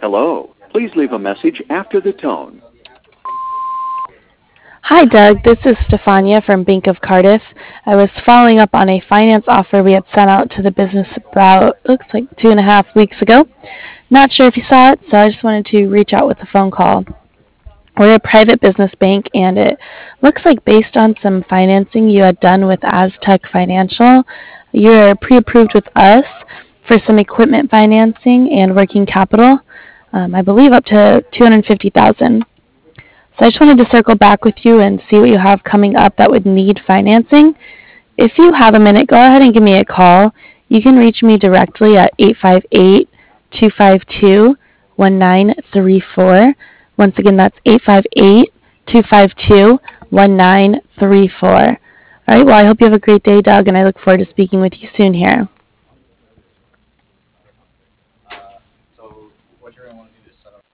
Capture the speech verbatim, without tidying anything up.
Hello. Please leave a message after the tone. Hi, Doug. This is Stefania from Bank of Cardiff. I was following up on a finance offer we had sent out to the business about, looks like two and a half weeks ago. Not sure if you saw it, so I just wanted to reach out with a phone call. We're a private business bank, and it looks like based on some financing you had done with Aztec Financial, you're pre-approved with us for some equipment financing and working capital, um, I believe up to two hundred fifty thousand dollars. So I just wanted to circle back with you and see what you have coming up that would need financing. If you have a minute, go ahead and give me a call. You can reach me directly at eight five eight, two five two, one nine three four. Once again, that's eight five eight, two five two, one nine three four. All right, well, I hope you have a great day, Doug, and I look forward to speaking with you soon here.